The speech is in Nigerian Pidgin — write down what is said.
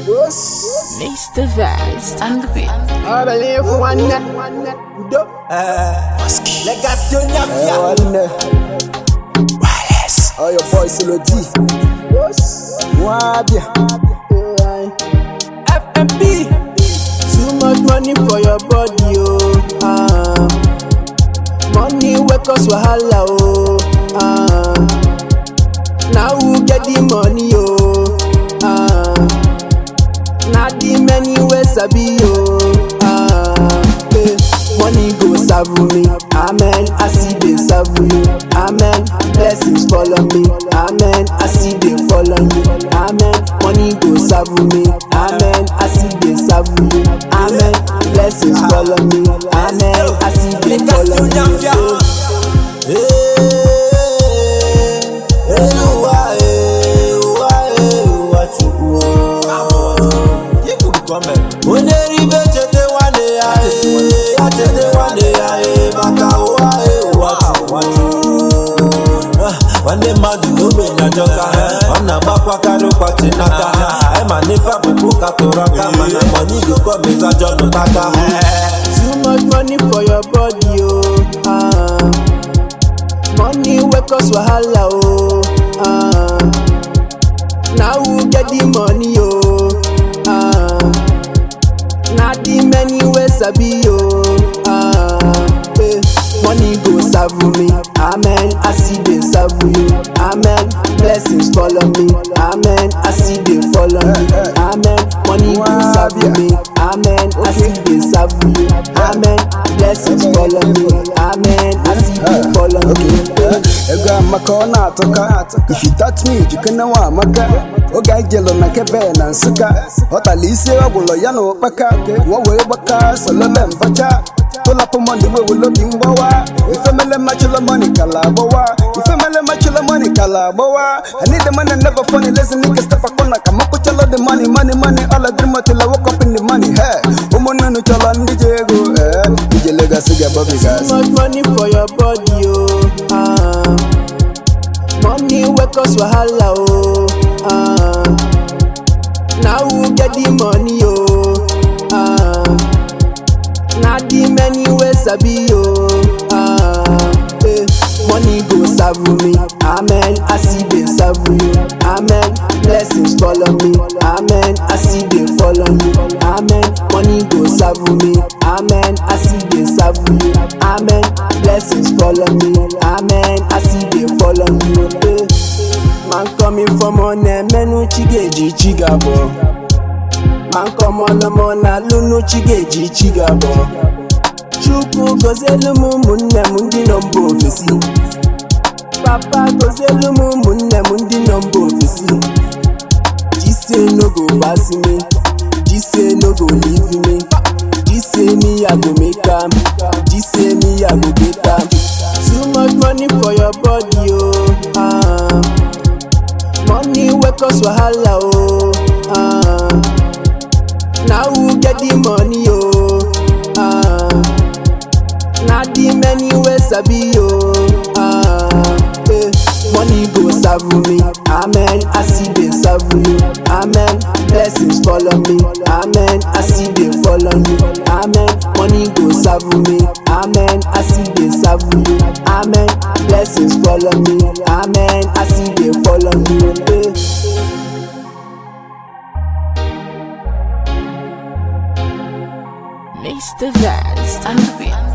Mr. Vast and the beat. I believe one Legacy on your wireless. Oh, your boy Solo D. Wabia. FMP. Too much money for your body, oh. Money wake us wahala, oh. Now who get the money, oh. Now the many ways I be, oh. Money go serve me, amen. I see they serve me, amen. Blessings follow me, amen. I see they follow you, amen. Money go serve me, amen. I see they serve you, amen. Blessings follow me, amen. I see they follow you. Wande madu nube na joka Ona bakwa karo kwa chinaka Ema nifa bubuka toraka Mana money go come is a jono taka. Too much money for your body, oh. Money wake us wahala, oh. Now who get the money, oh. Now the many ways I be, oh. Money go serve me, amen. I see they serve you, amen. Blessings follow me, amen. I see they follow me, amen. Money go serve me, amen. I see they serve you, amen. Blessings follow me, amen. I see they follow me. Ega makona toka. If you touch me, you can know maka. Oga jelo na kebe na nsuka. Otalisi wabulo yano baka. Wawe baka solole mfacha. Pull up on the way we love him boa. If I'm a match of money, calaboa. If I'm a match of money, calaboa. I need the money, never funny. Listen, nigga, step a corner. Come up with all the money. All I dream till I woke up in the money. Hey, woman, no chalan, DJ go. DJ Legacy, Bobby guys. Too much money for your body, oh. Money wake us wahala, oh. Now who get the money, oh. Now the many ways I be, oh. Money go serve me, amen. I see they serve you, amen. Blessings follow me, amen. I see they follow you, amen. Money go serve me, amen. I see they serve you, amen. Blessings follow me, amen. I see they follow you. Man coming from on menu chigeji chigabo. Man come on the mona lunu chigeji chigabo. Chuku gozelu munne mundi nombo ofisi. Papa gozelu munne mundi nombo ofisi. Jise no go pass me. Jise no go leave me. Jise me I go make am. Jise me I go get am. Too much money for your body, oh. Money wake us wahala, oh. Now who get the money, oh. Now the many ways I be, oh. Money go serve me, amen. I see they serve you, amen. Blessings follow me, amen. I see they follow you, amen. Money go serve me, amen. I see they serve you, amen. Blessings follow me, amen. I see they follow you. Mr. Vast and the beat.